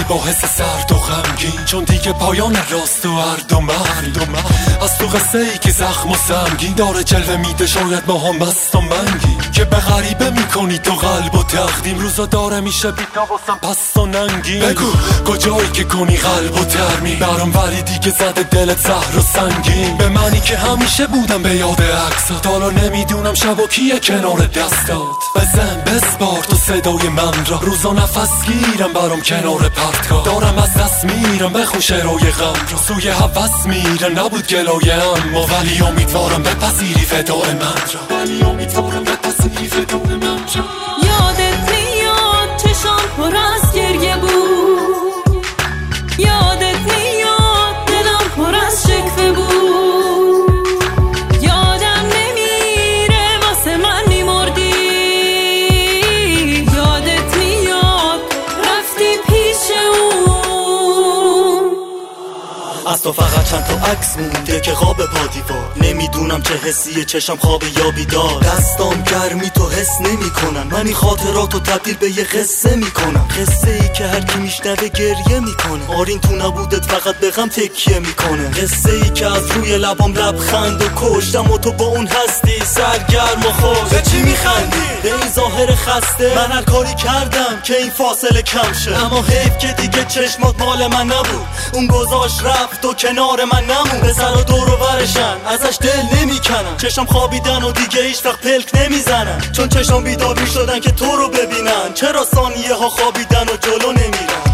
با حس سرد و غمگین، چون دیگه پایان راست و هرد و مرد از تو قصه ای که زخم و سمگین داره جلوه میده. شاید ما هم مست و منگی که به غریبه میکنی تو قلب و تقدیم. روزا داره میشه بیتا واسم پست و ننگین. بگو کجایی که کنی قلب و ترمیم برام، ولی دیگه زده دلت زهر و سنگین. به منی که همیشه بودم به یاد عکسات، حالا نمیدونم شب و کیه کنار دستات. بزن بسپار تو صدای من را، روزا نفس گیرم برام کنار پرتگاه. دارم از دست میرم بخون شعرهای غم را، سوی هوس میرم نبود گلایه اما. ولی امیدوارم بپذیری فدای من را، ولی امیدوارم بپذیری فدای من را. یادت میاد چشام پر از گریه بود، یادت میاد دلم پر از شکوه بود. یادم نمیره واسه من میمردی، یادت میاد رفتی پیش اون. از تو فقط چند تا عکس مونده که خواب پا دیوار. نمیدونم چه حسیه چشم خواب یا بیدار. دستام گرمی تو حس نمی کنن، من این خاطراتو تبدیل به یه قصه میکنم. قصه ای که هر کی میشنوه گریه میکنه. آرین تو نبودت فقط به غم تکیه میکنه. قصه ای که از روی لبام لبخند و کشتم و تو با اون هستی سرگرم و خوش. به چی میخندی؟ به این ظاهر خسته. من هر کاری کردم که این فاصله کم شه، اما حیف که دیگه چشمات مال من نبود. اون گذاشت رفت و کنار من نمون. پسر و دور و برشن ازش دل نمیکنن، چشم خوابیدن و دیگه هیچ وقت پلک نمیزنن. چون چشم بیدار میشدن که تو رو ببینن، چرا ثانیه ها خوابیدن و جلو نمیرن.